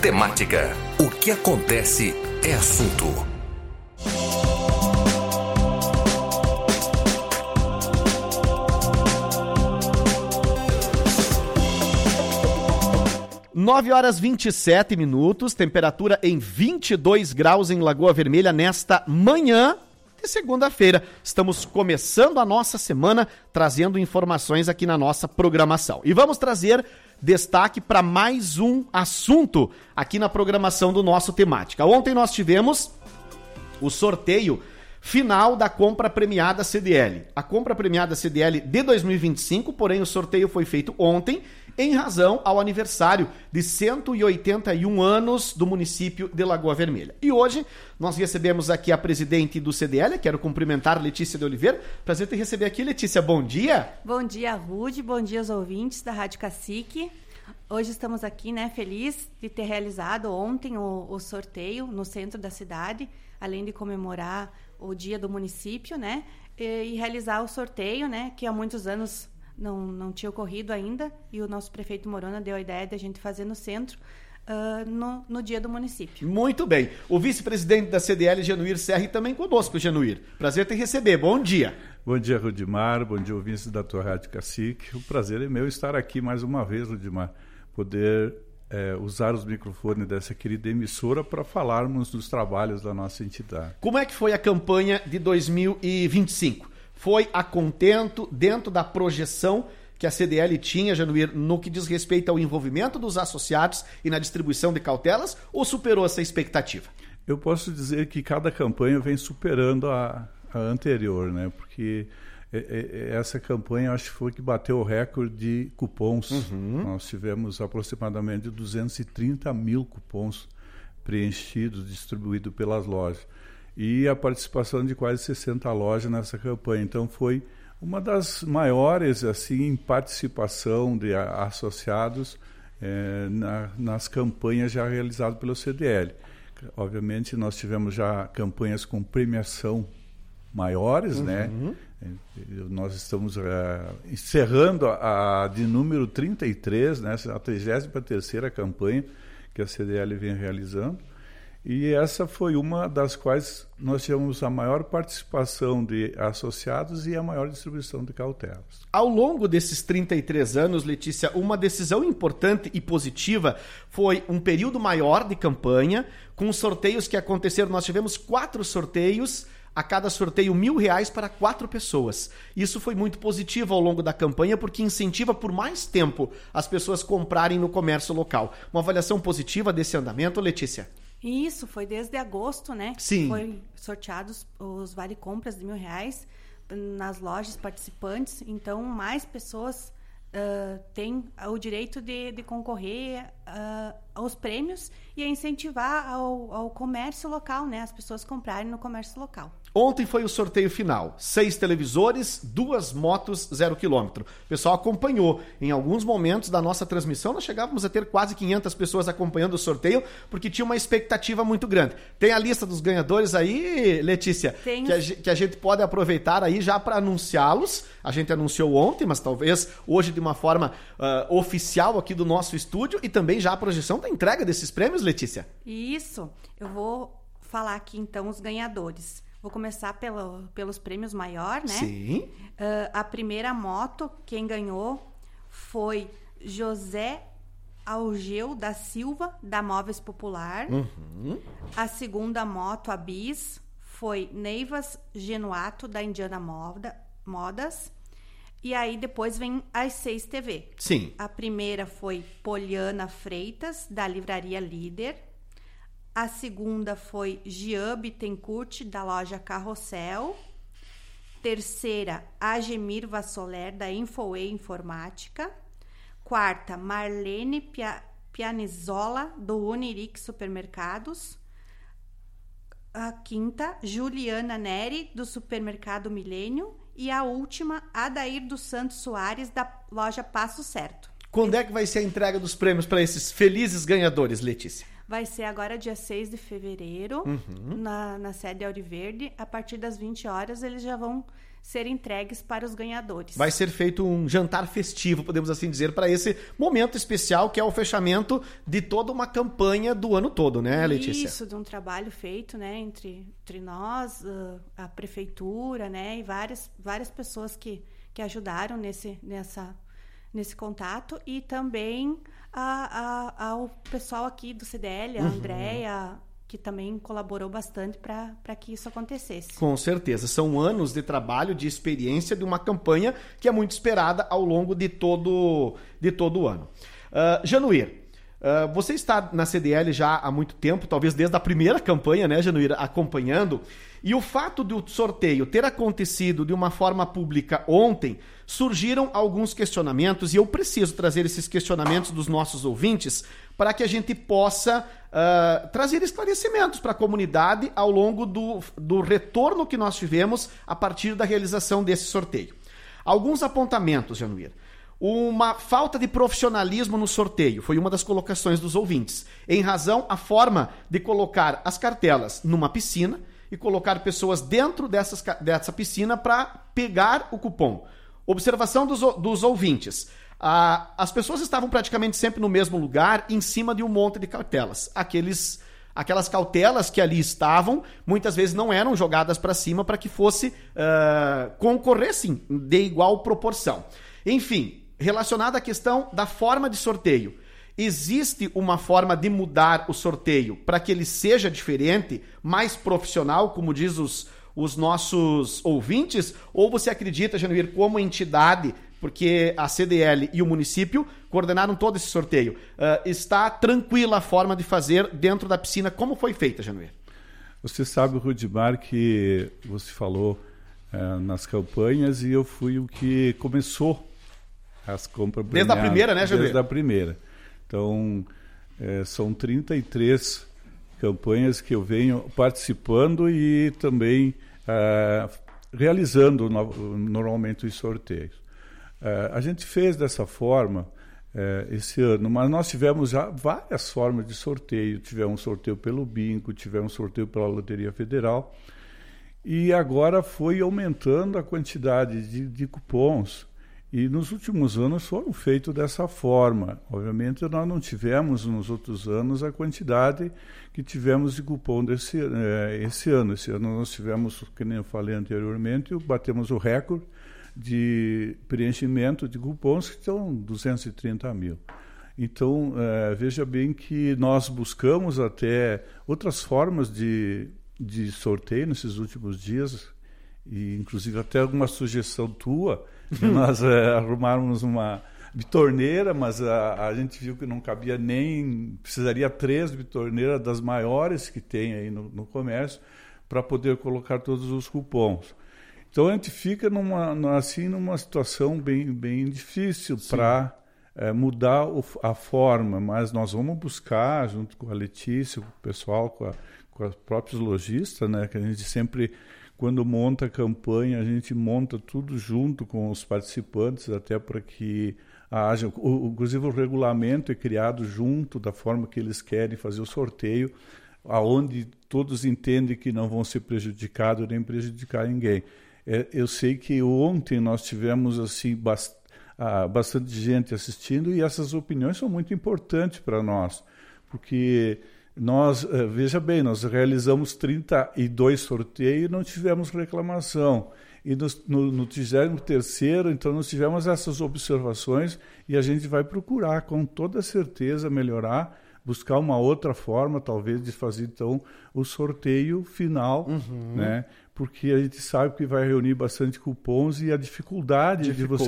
Temática. O que acontece é assunto. Nove horas 27 minutos, temperatura em 22 graus em Lagoa Vermelha nesta manhã de segunda-feira. Estamos começando a nossa semana trazendo informações aqui na nossa programação. E vamos trazer destaque para mais um assunto aqui na programação do nosso Temática. Ontem nós tivemos o sorteio final da compra premiada CDL. A compra premiada CDL de 2025, porém o sorteio foi feito ontem em razão ao aniversário de 181 anos do município de Lagoa Vermelha. E hoje nós recebemos aqui a presidente do CDL, quero cumprimentar Letícia de Oliveira. Prazer te receber aqui, Letícia, bom dia. Bom dia, Rude, bom dia aos ouvintes da Rádio Cacique. Hoje estamos aqui, feliz de ter realizado ontem o sorteio no centro da cidade, além de comemorar o dia do município, e realizar o sorteio, que há muitos anos não tinha ocorrido ainda, e o nosso prefeito Morona deu a ideia de a gente fazer no centro, no dia do município. Muito bem. O vice-presidente da CDL, Genuir Serri, também conosco, Genuir. Prazer te receber. Bom dia. Bom dia, Rudimar. Bom dia, ouvintes da tua Rádio Cacique. O prazer é meu estar aqui mais uma vez, Rudimar. Poder usar os microfones dessa querida emissora para falarmos dos trabalhos da nossa entidade. Como é que foi a campanha de 2025? Foi a contento, dentro da projeção que a CDL tinha, Januir, no que diz respeito ao envolvimento dos associados e na distribuição de cautelas, ou superou essa expectativa? Eu posso dizer que cada campanha vem superando a anterior, porque essa campanha acho que foi que bateu o recorde de cupons. Nós tivemos aproximadamente 230 mil cupons preenchidos, distribuídos pelas lojas. E a participação de quase 60 lojas nessa campanha. Então, foi uma das maiores em participação de associados nas campanhas já realizadas pelo CDL. Obviamente, nós tivemos já campanhas com premiação maiores, Nós estamos encerrando a de número 33, a 33ª campanha que a CDL vem realizando. E essa foi uma das quais nós tivemos a maior participação de associados e a maior distribuição de cautelas. Ao longo desses 33 anos, Letícia, uma decisão importante e positiva foi um período maior de campanha, com sorteios que aconteceram. Nós tivemos 4 sorteios, a cada sorteio R$1.000 para 4 pessoas. Isso foi muito positivo ao longo da campanha, porque incentiva por mais tempo as pessoas comprarem no comércio local. Uma avaliação positiva desse andamento, Letícia? Isso, foi desde agosto, Sim. Foi sorteados os vale-compras de R$1.000 nas lojas participantes. Então, mais pessoas têm o direito de concorrer aos prêmios e a incentivar ao comércio local, as pessoas comprarem no comércio local. Ontem foi o sorteio final. 6 televisores, 2 motos 0 km. O pessoal acompanhou. Em alguns momentos da nossa transmissão, nós chegávamos a ter quase 500 pessoas acompanhando o sorteio, porque tinha uma expectativa muito grande. Tem a lista dos ganhadores aí, Letícia? Tem. Que a gente pode aproveitar aí já para anunciá-los. A gente anunciou ontem, mas talvez hoje de uma forma oficial aqui do nosso estúdio, e também já a projeção da entrega desses prêmios, Letícia. Isso. Eu vou falar aqui então os ganhadores. Vou começar pelos prêmios maior, Sim. A primeira moto, quem ganhou foi José Algeu da Silva, da Móveis Popular. A segunda moto, a Bis, foi Neivas Genuato, da Indiana Modas. E aí depois vem as 6 TV. Sim. A primeira foi Poliana Freitas, da Livraria Líder. A segunda foi Jean Bittencourt, da loja Carrossel. Terceira, Agemir Vassoler, da Infoway Informática. Quarta, Marlene Pianizola, do Uniric Supermercados. A quinta, Juliana Neri, do Supermercado Milênio. E a última, Adair dos Santos Soares, da loja Passo Certo. Quando é que vai ser a entrega dos prêmios para esses felizes ganhadores, Letícia? Vai ser agora dia 6 de fevereiro, na sede Auriverde. A partir das 20 horas, eles já vão ser entregues para os ganhadores. Vai ser feito um jantar festivo, podemos assim dizer, para esse momento especial que é o fechamento de toda uma campanha do ano todo, né, Letícia? Isso, de um trabalho feito, né, entre nós, a prefeitura, né, e várias pessoas que ajudaram nesse contato, e também ao pessoal aqui do CDL, a Andréia, que também colaborou bastante para que isso acontecesse. Com certeza. São anos de trabalho, de experiência, de uma campanha que é muito esperada ao longo de todo o ano. Januír, você está na CDL já há muito tempo, talvez desde a primeira campanha, né, Januír, acompanhando, e o fato do sorteio ter acontecido de uma forma pública ontem, surgiram alguns questionamentos, e eu preciso trazer esses questionamentos dos nossos ouvintes para que a gente possa trazer esclarecimentos para a comunidade ao longo do retorno que nós tivemos a partir da realização desse sorteio. Alguns apontamentos, Januír. Uma falta de profissionalismo no sorteio foi uma das colocações dos ouvintes, em razão à forma de colocar as cartelas numa piscina e colocar pessoas dentro dessa piscina para pegar o cupom. Observação dos ouvintes. As pessoas estavam praticamente sempre no mesmo lugar, em cima de um monte de cartelas. Aquelas cautelas que ali estavam, muitas vezes não eram jogadas para cima para que fosse concorrer, sim, de igual proporção. Enfim, relacionado à questão da forma de sorteio, existe uma forma de mudar o sorteio para que ele seja diferente, mais profissional, como diz os nossos ouvintes? Ou você acredita, Januír, como entidade, porque a CDL e o município coordenaram todo esse sorteio, está tranquila a forma de fazer dentro da piscina? Como foi feita, Januír? Você sabe, Rudimar, que você falou nas campanhas, e eu fui o que começou as compras. Desde a primeira, né, Januír? Desde a primeira. Então, são 33 campanhas que eu venho participando e também realizando normalmente os sorteios. A gente fez dessa forma esse ano, mas nós tivemos já várias formas de sorteio. Tivemos um sorteio pelo Bingo, tivemos um sorteio pela Loteria Federal, e agora foi aumentando a quantidade de cupons. E nos últimos anos foram feitos dessa forma. Obviamente, nós não tivemos nos outros anos a quantidade que tivemos de cupom esse ano. Esse ano nós tivemos, como eu falei anteriormente, batemos o recorde de preenchimento de cupons, que são 230 mil. Então, veja bem que nós buscamos até outras formas de sorteio nesses últimos dias, e inclusive até alguma sugestão tua, de nós arrumarmos uma bitorneira, mas a gente viu que não cabia nem, precisaria 3 bitorneiras das maiores que tem aí no comércio, para poder colocar todos os cupons. Então a gente fica numa situação bem difícil para mudar a forma, mas nós vamos buscar, junto com a Letícia, com o pessoal, com os próprios lojistas, né, que a gente sempre, quando monta a campanha, a gente monta tudo junto com os participantes, até para que haja, inclusive o regulamento é criado junto da forma que eles querem fazer o sorteio, aonde todos entendem que não vão ser prejudicados nem prejudicar ninguém. Eu sei que ontem nós tivemos assim bastante gente assistindo, e essas opiniões são muito importantes para nós, porque nós, veja bem, nós realizamos 32 sorteios e não tivemos reclamação. E no 33º, então, nós tivemos essas observações, e a gente vai procurar, com toda certeza, melhorar, buscar uma outra forma, talvez, de fazer, então, o sorteio final, né? Porque a gente sabe que vai reunir bastante cupons, e a dificuldade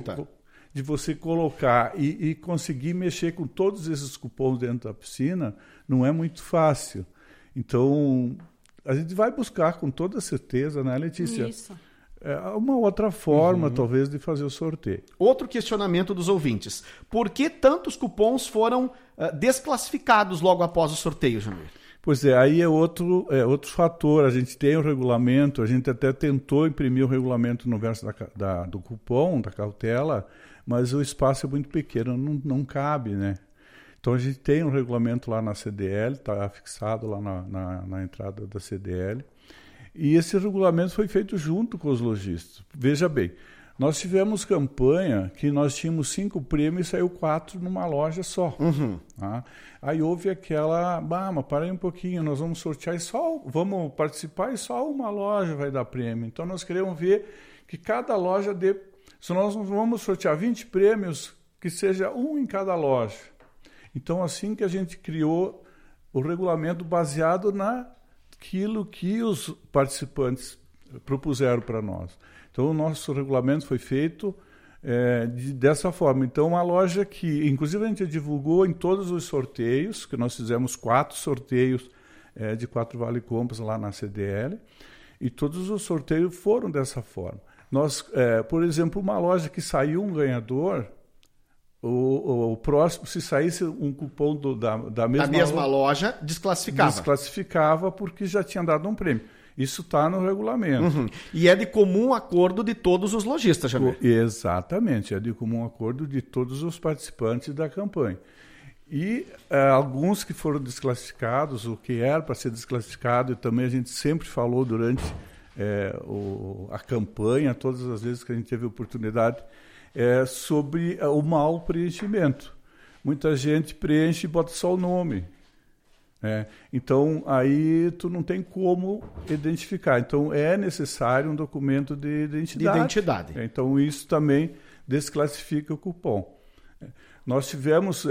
de você colocar e conseguir mexer com todos esses cupons dentro da piscina não é muito fácil. Então, a gente vai buscar com toda certeza, né, Letícia? Isso. Uma outra forma, talvez, de fazer o sorteio. Outro questionamento dos ouvintes. Por que tantos cupons foram desclassificados logo após o sorteio, Januír? Pois aí é outro fator. A gente tem o regulamento, a gente até tentou imprimir o regulamento no verso do cupom, da cautela, mas o espaço é muito pequeno, não cabe, né? Então a gente tem um regulamento lá na CDL, está fixado lá na entrada da CDL, E esse regulamento foi feito junto com os lojistas. Veja bem, nós tivemos campanha que nós tínhamos 5 prêmios e saiu 4 numa loja só. Tá? Aí houve aquela, mas para aí um pouquinho, nós vamos sortear e vamos participar e só uma loja vai dar prêmio. Então nós queremos ver que cada loja dê, se nós vamos sortear 20 prêmios, que seja um em cada loja. Então assim que a gente criou o regulamento baseado naquilo que os participantes propuseram para nós. Então, o nosso regulamento foi feito dessa forma. Então, uma loja que, inclusive, a gente divulgou em todos os sorteios, que nós fizemos 4 sorteios de 4 Vale Compras lá na CDL, e todos os sorteios foram dessa forma. Nós, por exemplo, uma loja que saiu um ganhador, o próximo, se saísse um cupom da mesma loja, desclassificava. Desclassificava porque já tinha dado um prêmio. Isso está no regulamento. E é de comum acordo de todos os lojistas, Jamir? Exatamente, é de comum acordo de todos os participantes da campanha. E alguns que foram desclassificados, o que era para ser desclassificado, e também a gente sempre falou durante a campanha, todas as vezes que a gente teve oportunidade, sobre o mau preenchimento. Muita gente preenche e bota só o nome. Então, aí tu não tem como identificar. Então, é necessário um documento de identidade. Então, isso também desclassifica o cupom. Nós tivemos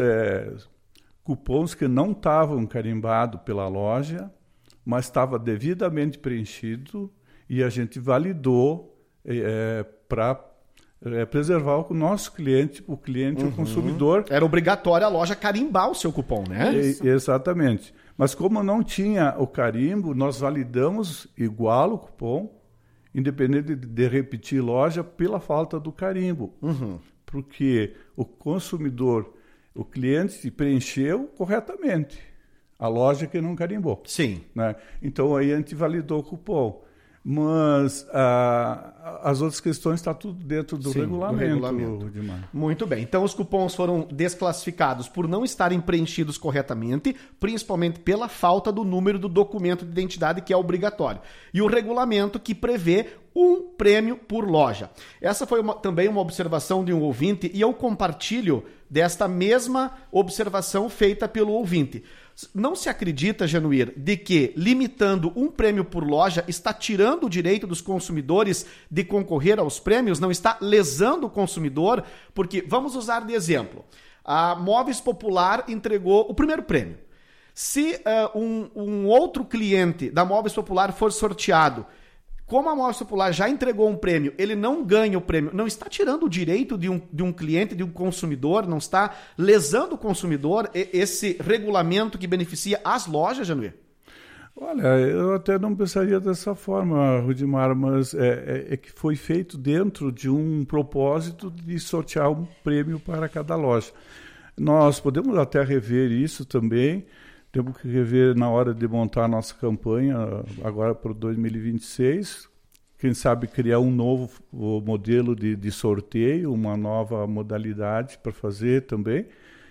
cupons que não estavam carimbados pela loja, mas estava devidamente preenchido e a gente validou para preservar o nosso cliente, o consumidor. Era obrigatório a loja carimbar o seu cupom, né? Exatamente. Mas como não tinha o carimbo, nós validamos igual o cupom, independente de repetir loja, pela falta do carimbo. Porque o consumidor, o cliente preencheu corretamente. A loja que não carimbou. Sim. Né? Então aí a gente validou o cupom. Mas as outras questões estão tudo dentro do regulamento. Muito bem. Então, os cupons foram desclassificados por não estarem preenchidos corretamente, principalmente pela falta do número do documento de identidade, que é obrigatório. E o regulamento que prevê um prêmio por loja. Essa foi também uma observação de um ouvinte e eu compartilho desta mesma observação feita pelo ouvinte. Não se acredita, Januir, de que limitando um prêmio por loja está tirando o direito dos consumidores de concorrer aos prêmios, não está lesando o consumidor, porque, vamos usar de exemplo, a Móveis Popular entregou o primeiro prêmio. Se um outro cliente da Móveis Popular for sorteado, como a Móveis Popular já entregou um prêmio, ele não ganha o prêmio, não está tirando o direito de um cliente, de um consumidor, não está lesando o consumidor, esse regulamento que beneficia as lojas, Januir? Olha, eu até não pensaria dessa forma, Rudimar, mas é que foi feito dentro de um propósito de sortear um prêmio para cada loja. Nós podemos até rever isso também. Temos que rever na hora de montar a nossa campanha, agora para 2026. Quem sabe criar um novo modelo de sorteio, uma nova modalidade para fazer também.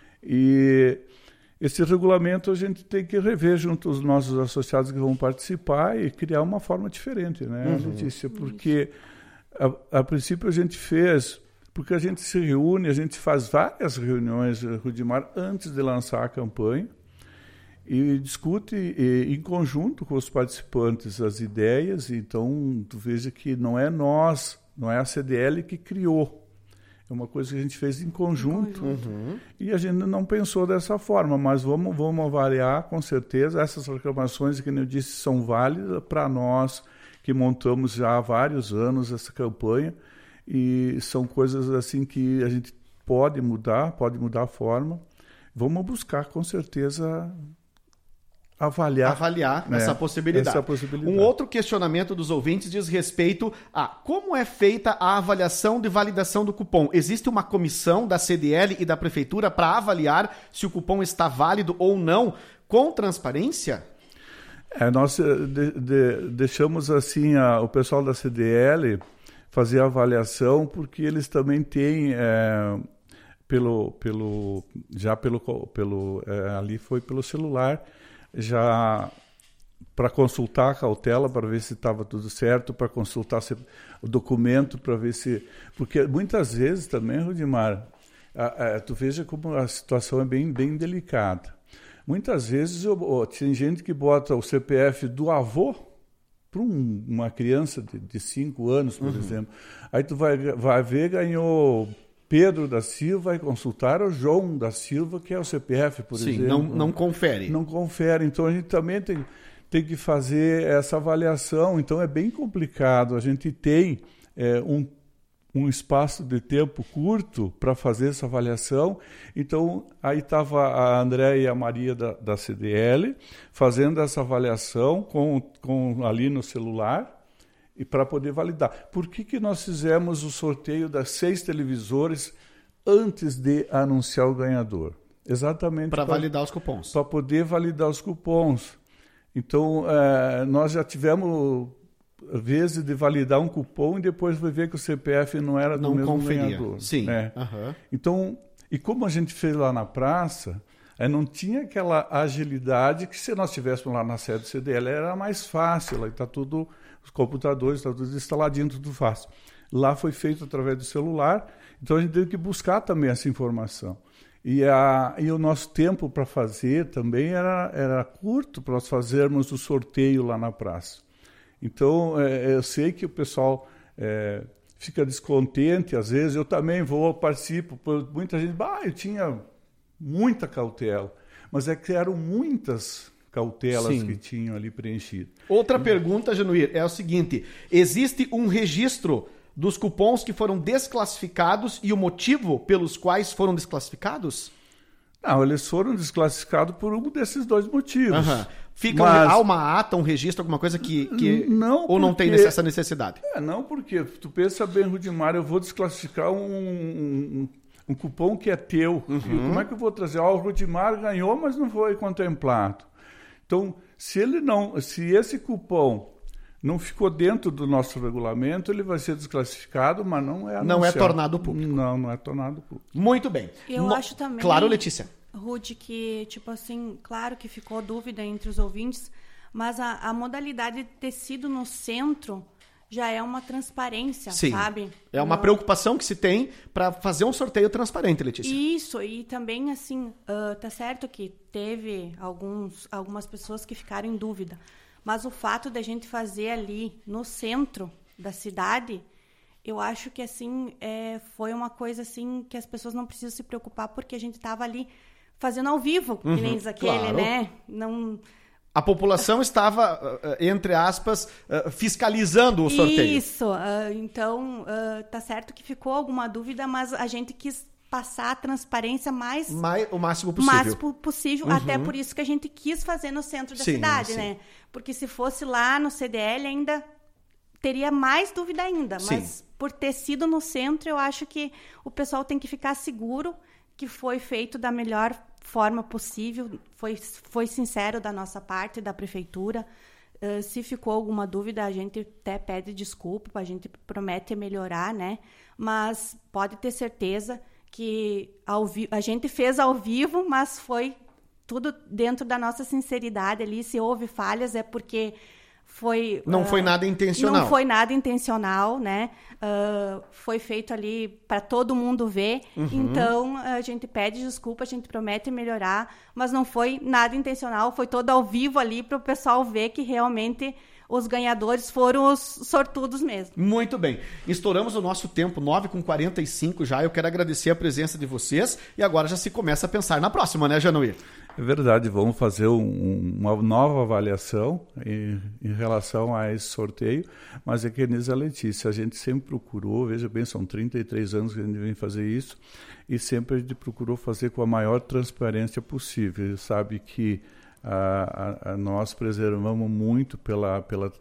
E esse regulamento a gente tem que rever junto aos nossos associados que vão participar e criar uma forma diferente, né, Letícia? Porque, a princípio, a gente fez... Porque a gente se reúne, a gente faz várias reuniões, Rudimar, antes de lançar a campanha. E discute em conjunto com os participantes as ideias. Então, tu veja que não é nós, não é a CDL que criou. É uma coisa que a gente fez em conjunto. E a gente não pensou dessa forma, mas vamos avaliar, com certeza. Essas reclamações, que eu disse, são válidas para nós, que montamos já há vários anos essa campanha. E são coisas assim que a gente pode mudar a forma. Vamos buscar, com certeza... Avaliar essa possibilidade. Um outro questionamento dos ouvintes diz respeito a como é feita a avaliação de validação do cupom. Existe uma comissão da CDL e da Prefeitura para avaliar se o cupom está válido ou não com transparência? Nós deixamos assim o pessoal da CDL fazer a avaliação, porque eles também têm... ali foi pelo celular, já para consultar a cautela, para ver se estava tudo certo, para consultar o documento, para ver se... Porque muitas vezes também, Rudimar, tu veja como a situação é bem, bem delicada. Muitas vezes tem gente que bota o CPF do avô para uma criança de 5 anos, por exemplo. Aí tu vai ver, ganhou Pedro da Silva, vai consultar o João da Silva, que é o CPF, por exemplo. Sim, não confere. Não confere. Então a gente também tem que fazer essa avaliação. Então é bem complicado. A gente tem um espaço de tempo curto para fazer essa avaliação. Então, aí estava a André e a Maria da CDL fazendo essa avaliação ali no celular e para poder validar. Por que nós fizemos o sorteio das 6 televisores antes de anunciar o ganhador? Exatamente para validar os cupons. Para poder validar os cupons. Então, nós já tivemos vezes de validar um cupom e depois vai ver que o CPF não era do mesmo ganhador. Sim. Né? Uhum. Então, e como a gente fez lá na praça, não tinha aquela agilidade que se nós tivéssemos lá na sede do CDL era mais fácil, lá está tudo, os computadores, está tudo instaladinho, tudo fácil. Lá foi feito através do celular, então a gente teve que buscar também essa informação. E o nosso tempo para fazer também era curto para nós fazermos o sorteio lá na praça. Então, eu sei que o pessoal fica descontente, às vezes, eu também participo, muita gente, eu tinha muita cautela, mas é que eram muitas cautelas que tinham ali preenchido. Outra pergunta, Januir, é o seguinte, existe um registro dos cupons que foram desclassificados e o motivo pelos quais foram desclassificados? Não, eles foram desclassificados por um desses 2 motivos. Uhum. Há uma ata, um registro, alguma coisa que não, ou não tem essa necessidade? Não, porque tu pensa bem, Rudimar, eu vou desclassificar um cupom que é teu. Como é que eu vou trazer? O Rudimar ganhou, mas não foi contemplado. Então, se esse cupom não ficou dentro do nosso regulamento, ele vai ser desclassificado, mas não é anunciado. Não é tornado público. Não é tornado público. Muito bem. Eu acho também... Claro, Letícia. Rude, que, tipo assim, claro que ficou dúvida entre os ouvintes, mas a modalidade de ter sido no centro já é uma transparência, sabe? É uma preocupação que se tem para fazer um sorteio transparente, Letícia. Isso, e também, assim, tá certo que teve algumas pessoas que ficaram em dúvida, mas o fato de a gente fazer ali no centro da cidade, eu acho que, assim, foi uma coisa, assim, que as pessoas não precisam se preocupar, porque a gente estava ali fazendo ao vivo, que nem diz aquele, claro. Né? Não... A população estava, entre aspas, fiscalizando o sorteio. Isso, então, tá certo que ficou alguma dúvida, mas a gente quis passar a transparência o máximo possível. Até por isso que a gente quis fazer no centro da cidade, né? Porque se fosse lá no CDL ainda teria mais dúvida ainda, mas por ter sido no centro, eu acho que o pessoal tem que ficar seguro que foi feito da melhor forma possível, foi sincero da nossa parte, da prefeitura. Se ficou alguma dúvida, a gente até pede desculpa, a gente promete melhorar, né? Mas pode ter certeza que a gente fez ao vivo, mas foi tudo dentro da nossa sinceridade ali. Se houve falhas é porque não foi nada intencional. Não foi nada intencional, né? Foi feito ali para todo mundo ver. Então, a gente pede desculpa, a gente promete melhorar, mas não foi nada intencional, foi todo ao vivo ali para o pessoal ver que realmente os ganhadores foram os sortudos mesmo. Muito bem. Estouramos o nosso tempo, 9h45 já. Eu quero agradecer a presença de vocês e agora já se começa a pensar na próxima, né, Januir? É verdade, vamos fazer uma nova avaliação em relação a esse sorteio, mas é que a Letícia, a gente sempre procurou, veja bem, são 33 anos que a gente vem fazer isso, e sempre a gente procurou fazer com a maior transparência possível. Sabe que nós preservamos muito pela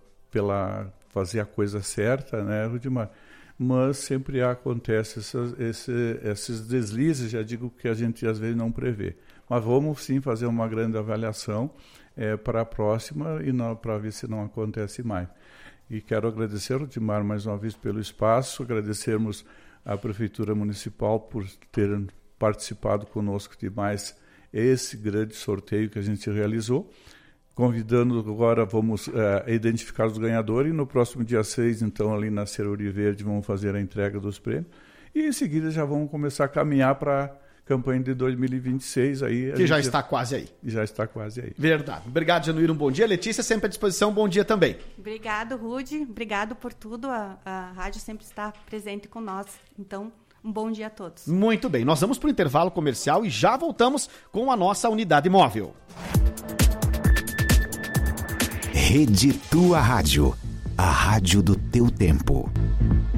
fazer a coisa certa, né, Rudimar? Mas sempre acontece esses deslizes, já digo que a gente às vezes não prevê. Mas vamos sim fazer uma grande avaliação para a próxima e para ver se não acontece mais. E quero agradecer, Rudimar, mais uma vez pelo espaço, agradecermos à Prefeitura Municipal por ter participado conosco de mais esse grande sorteio que a gente realizou. convidando agora, vamos identificar os ganhadores, e no próximo dia 6, então, ali na Ceruri Verde, vamos fazer a entrega dos prêmios, e em seguida já vamos começar a caminhar para a campanha de 2026. Aí, que já está quase aí. Já está quase aí. Verdade. Obrigado, Januíra, um bom dia. Letícia, sempre à disposição, bom dia também. Obrigado, Rude, obrigado por tudo, a rádio sempre está presente com nós, então... Um bom dia a todos. Muito bem, nós vamos para o intervalo comercial e já voltamos com a nossa unidade móvel. Rede Tua Rádio, a rádio do teu tempo.